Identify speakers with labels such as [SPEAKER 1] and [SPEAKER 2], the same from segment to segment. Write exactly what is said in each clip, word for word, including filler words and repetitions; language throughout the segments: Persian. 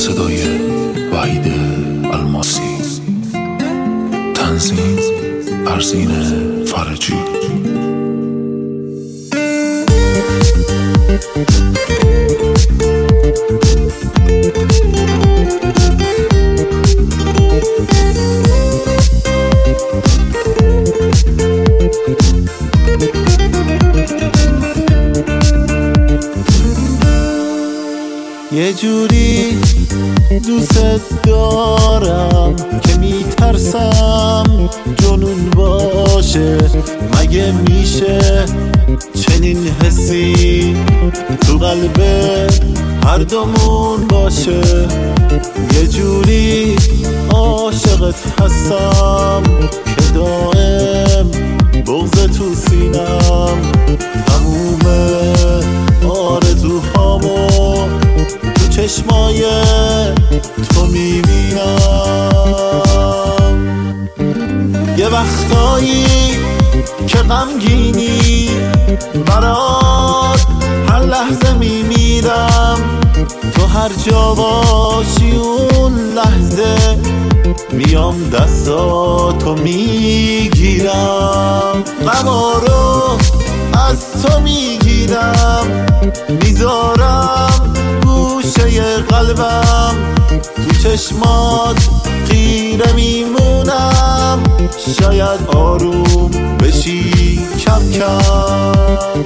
[SPEAKER 1] صدای وحید الماسی، تنظیم ارزین فرجی.
[SPEAKER 2] یه جوری دوست دارم که میترسم جنون باشه. مگه میشه چنین حسی تو قلب هر دومون باشه؟ یه جوری عاشقت هستم که دائم بغض تو سینم، تموم آرزوهامو تو چشمای تو میبینم. یه وقتایی که غمگینی برات هر لحظه میمیرم، تو هر جا باشی اون لحظه میام دستاتو میگیرم. غما رو از تو میگیرم، میذارم گوشه قلبم، تو چشمات خیره میمونم، شاید آروم بشی کم کم.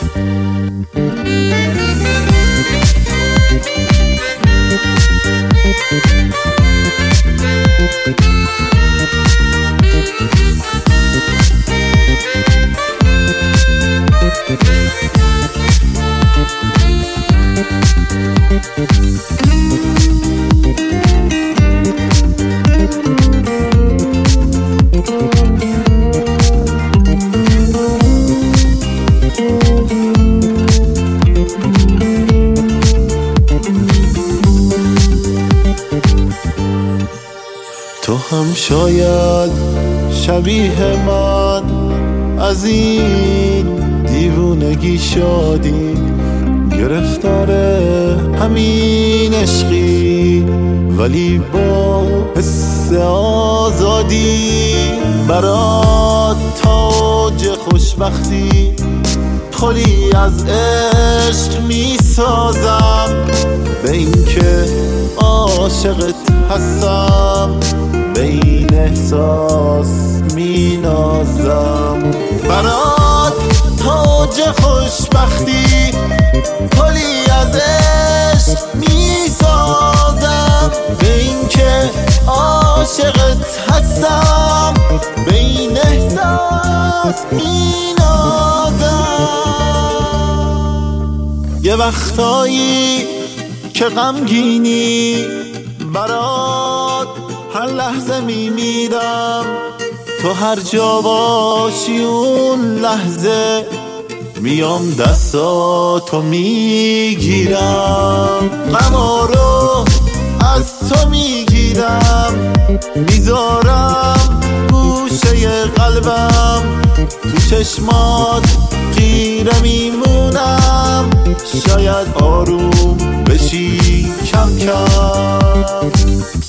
[SPEAKER 2] تو هم شاید شبیه من از این دیوونگی شادی، گرفتار همین عشقی ولی با حس آزادی. برات تاج خوشبختی پلی از عشق می سازم، به این که عاشقت هستم به این احساس می نازم. برات تاج خوشبختی پلی از عشق می سازم، به این که عاشقت هستم به این احساس می نازم. یه وقتایی که غمگینی برات هر لحظه میمیرم، تو هر جا باشی اون لحظه میام دستاتو میگیرم. غما رو از تو میگیرم، میذارم گوشه قلبم، تو چشمات خیره میمونم، شاید آروم بشی کم کم.